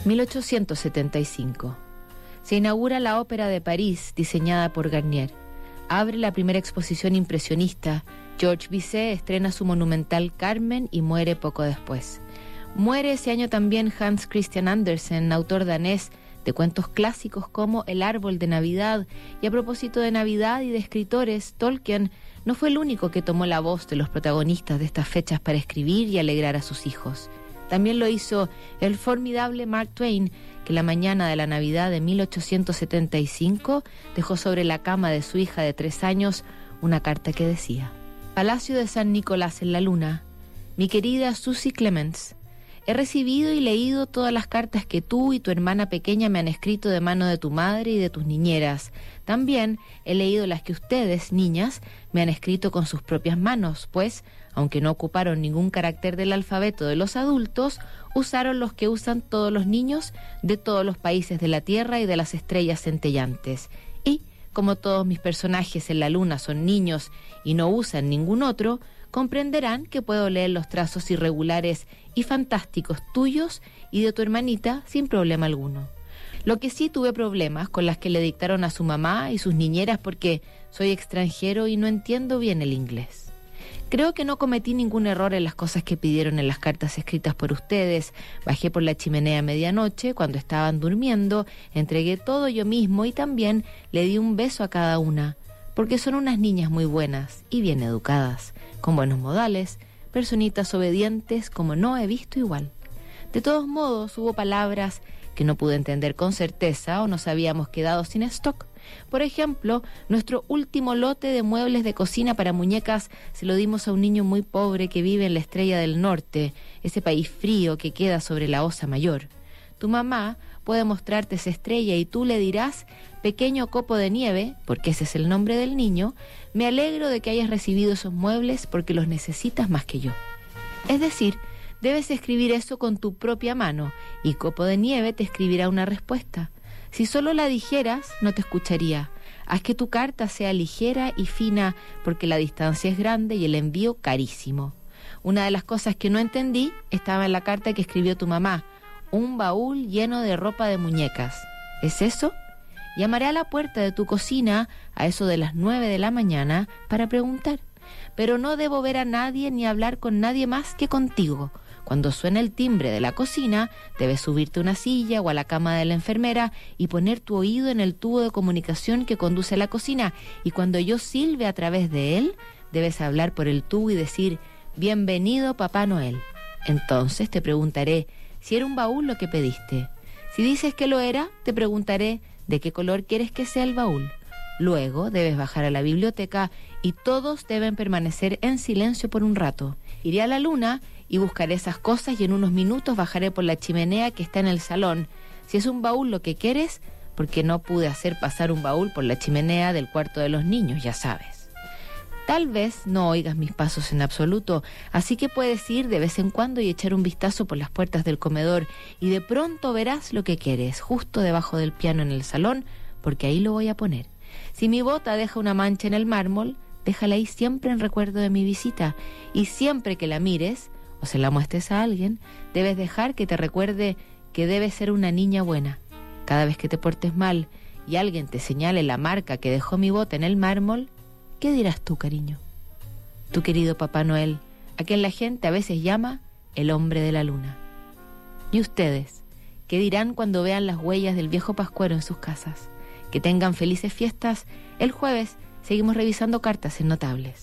1875. Se inaugura la Ópera de París, diseñada por Garnier. Abre la primera exposición impresionista. Georges Bizet estrena su monumental Carmen y muere poco después. Muere ese año también Hans Christian Andersen, autor danés de cuentos clásicos como El árbol de Navidad. Y a propósito de Navidad y de escritores, Tolkien no fue el único que tomó la voz de los protagonistas de estas fechas para escribir y alegrar a sus hijos. También lo hizo el formidable Mark Twain, que la mañana de la Navidad de 1875 dejó sobre la cama de su hija de 3 años una carta que decía: Palacio de San Nicolás en la Luna, mi querida Susie Clements, he recibido y leído todas las cartas que tú y tu hermana pequeña me han escrito de mano de tu madre y de tus niñeras. También he leído las que ustedes, niñas, me han escrito con sus propias manos, pues, aunque no ocuparon ningún carácter del alfabeto de los adultos, usaron los que usan todos los niños de todos los países de la Tierra y de las estrellas centellantes. Y, como todos mis personajes en la Luna son niños y no usan ningún otro, comprenderán que puedo leer los trazos irregulares y fantásticos tuyos y de tu hermanita sin problema alguno. Lo que sí tuve problemas con las que le dictaron a su mamá y sus niñeras porque soy extranjero y no entiendo bien el inglés. Creo que no cometí ningún error en las cosas que pidieron en las cartas escritas por ustedes. Bajé por la chimenea a medianoche cuando estaban durmiendo, entregué todo yo mismo y también le di un beso a cada una, porque son unas niñas muy buenas y bien educadas, con buenos modales, personitas obedientes como no he visto igual. De todos modos, hubo palabras que no pude entender con certeza o nos habíamos quedado sin stock. Por ejemplo, nuestro último lote de muebles de cocina para muñecas se lo dimos a un niño muy pobre que vive en la Estrella del Norte, ese país frío que queda sobre la Osa Mayor. Tu mamá puede mostrarte esa estrella y tú le dirás: pequeño copo de nieve, porque ese es el nombre del niño, me alegro de que hayas recibido esos muebles porque los necesitas más que yo. Es decir, debes escribir eso con tu propia mano y copo de nieve te escribirá una respuesta. Si solo la dijeras, no te escucharía. Haz que tu carta sea ligera y fina porque la distancia es grande y el envío carísimo. Una de las cosas que no entendí estaba en la carta que escribió tu mamá: un baúl lleno de ropa de muñecas. ¿Es eso? Llamaré a la puerta de tu cocina a eso de las 9 de la mañana para preguntar. Pero no debo ver a nadie ni hablar con nadie más que contigo. Cuando suene el timbre de la cocina, debes subirte a una silla o a la cama de la enfermera y poner tu oído en el tubo de comunicación que conduce a la cocina. Y cuando yo silbe a través de él, debes hablar por el tubo y decir: bienvenido, Papá Noel. Entonces te preguntaré si era un baúl lo que pediste. Si dices que lo era, te preguntaré de qué color quieres que sea el baúl. Luego debes bajar a la biblioteca y todos deben permanecer en silencio por un rato. Iré a la luna y buscaré esas cosas y en unos minutos bajaré por la chimenea que está en el salón. Si es un baúl lo que quieres, porque no pude hacer pasar un baúl por la chimenea del cuarto de los niños, ya sabes. Tal vez no oigas mis pasos en absoluto, así que puedes ir de vez en cuando y echar un vistazo por las puertas del comedor y de pronto verás lo que quieres, justo debajo del piano en el salón, porque ahí lo voy a poner. Si mi bota deja una mancha en el mármol, déjala ahí siempre en recuerdo de mi visita, y siempre que la mires o se la muestres a alguien, debes dejar que te recuerde que debes ser una niña buena. Cada vez que te portes mal y alguien te señale la marca que dejó mi bota en el mármol, ¿qué dirás tú, cariño? Tu querido Papá Noel, a quien la gente a veces llama el hombre de la luna. ¿Y ustedes, qué dirán cuando vean las huellas del viejo pascuero en sus casas? Que tengan felices fiestas. El jueves seguimos revisando cartas en Notables.